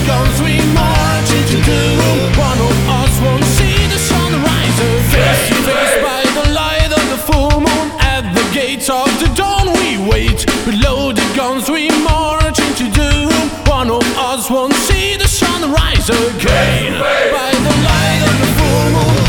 guns we march into doom. One of us won't see the sunrise. Face to face by the light of the full moon. At the gates of the dawn we wait. With loaded guns we march into doom. One of us won't see the sunrise again. By the light of the full moon.